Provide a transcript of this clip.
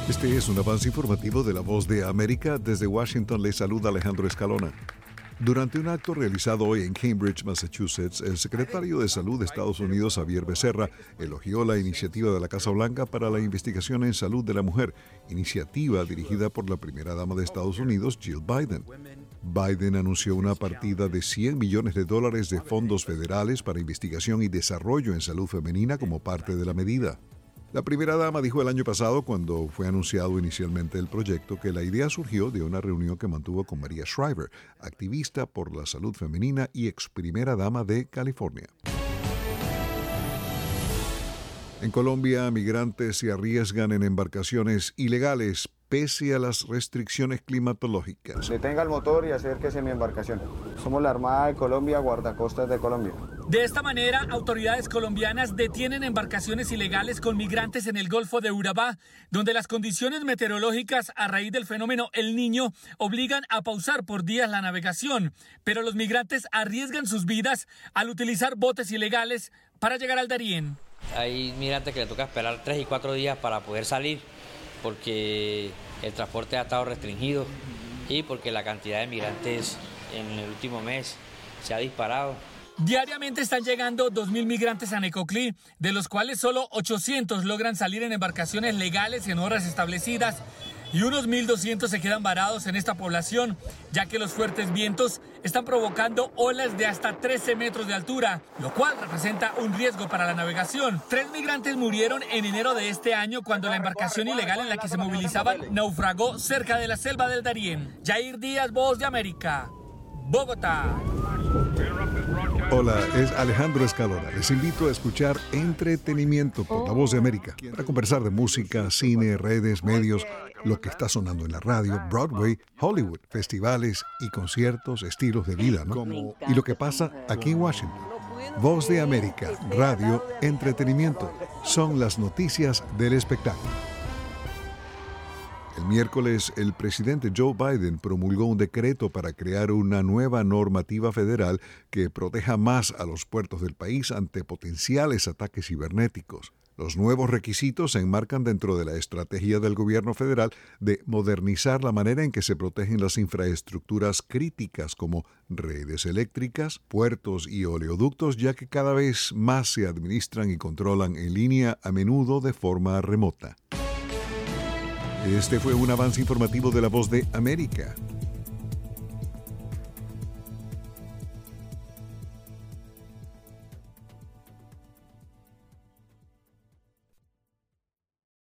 Este es un avance informativo de La Voz de América. Desde Washington le saluda Alejandro Escalona. Durante un acto realizado hoy en Cambridge, Massachusetts, el secretario de Salud de Estados Unidos, Xavier Becerra, elogió la iniciativa de la Casa Blanca para la investigación en salud de la mujer, iniciativa dirigida por la primera dama de Estados Unidos, Jill Biden. Biden anunció una partida de $100 millones de fondos federales para investigación y desarrollo en salud femenina como parte de la medida. La primera dama dijo el año pasado, cuando fue anunciado inicialmente el proyecto, que la idea surgió de una reunión que mantuvo con María Shriver, activista por la salud femenina y ex primera dama de California. En Colombia, migrantes se arriesgan en embarcaciones ilegales pese a las restricciones climatológicas. Detenga el motor y acérquese a mi embarcación. Somos la Armada de Colombia, guardacostas de Colombia. De esta manera, autoridades colombianas detienen embarcaciones ilegales con migrantes en el Golfo de Urabá, donde las condiciones meteorológicas a raíz del fenómeno El Niño obligan a pausar por días la navegación, pero los migrantes arriesgan sus vidas al utilizar botes ilegales para llegar al Darién. Hay migrantes que le toca esperar 3 y 4 días para poder salir porque el transporte ha estado restringido y porque la cantidad de migrantes en el último mes se ha disparado. Diariamente están llegando 2.000 migrantes a Necoclí, de los cuales solo 800 logran salir en embarcaciones legales en horas establecidas y unos 1.200 se quedan varados en esta población, ya que los fuertes vientos están provocando olas de hasta 13 metros de altura, lo cual representa un riesgo para la navegación. 3 migrantes murieron en enero de este año cuando la embarcación ilegal en la que se movilizaban naufragó cerca de la selva del Darién. Jair Díaz, Voz de América, Bogotá. Hola, es Alejandro Escalona. Les invito a escuchar Entretenimiento por La Voz de América para conversar de música, cine, redes, medios, lo que está sonando en la radio, Broadway, Hollywood, festivales y conciertos, estilos de vida, ¿no? Y lo que pasa aquí en Washington. Voz de América, radio, entretenimiento, son las noticias del espectáculo. El miércoles, el presidente Joe Biden promulgó un decreto para crear una nueva normativa federal que proteja más a los puertos del país ante potenciales ataques cibernéticos. Los nuevos requisitos se enmarcan dentro de la estrategia del gobierno federal de modernizar la manera en que se protegen las infraestructuras críticas como redes eléctricas, puertos y oleoductos, ya que cada vez más se administran y controlan en línea, a menudo de forma remota. Este fue un avance informativo de La Voz de América.